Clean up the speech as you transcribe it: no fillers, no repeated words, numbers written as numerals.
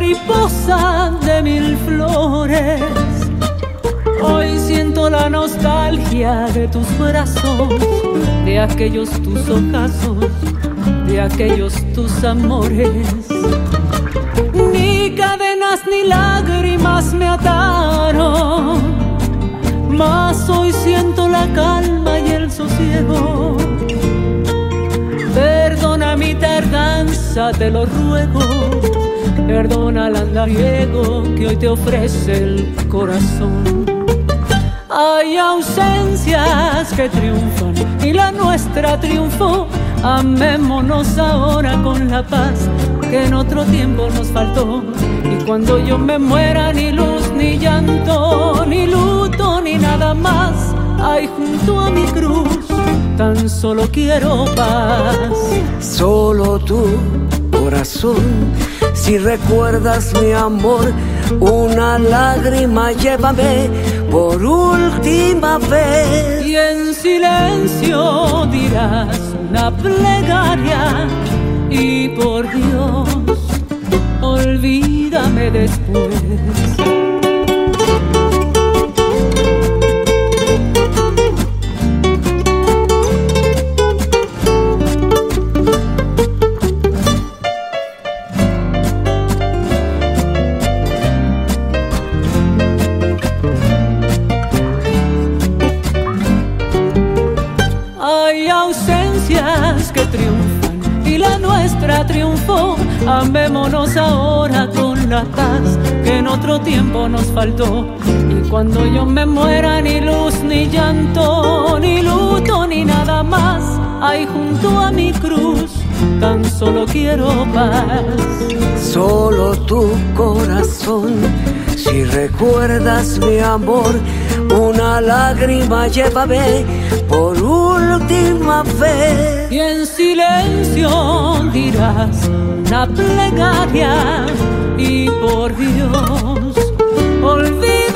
mariposa de mil flores. Hoy siento la nostalgia de tus brazos, de aquellos tus ojazos, de aquellos tus amores. Ni cadenas ni lágrimas me ataron, mas hoy siento la calma y el sosiego. Perdona mi tardanza, te lo ruego. Perdona el andariego que hoy te ofrece el corazón. Hay ausencias que triunfan y la nuestra triunfó. Amémonos ahora con la paz que en otro tiempo nos faltó. Y cuando yo me muera, ni luz, ni llanto, ni luto, ni nada más hay junto a mi cruz. Tan solo quiero paz. Solo tu corazón, si recuerdas mi amor, una lágrima llévame por última vez. Y en silencio dirás una plegaria, y por Dios, olvídame después. Que triunfan y la nuestra triunfó. Amémonos ahora con la paz que en otro tiempo nos faltó. Y cuando yo me muera, ni luz, ni llanto, ni luto, ni nada más hay junto a mi cruz. Tan solo quiero paz. Solo tu corazón, si recuerdas mi amor, una lágrima llévame por última vez. Y en silencio dirás una plegaria, y por Dios, olvídame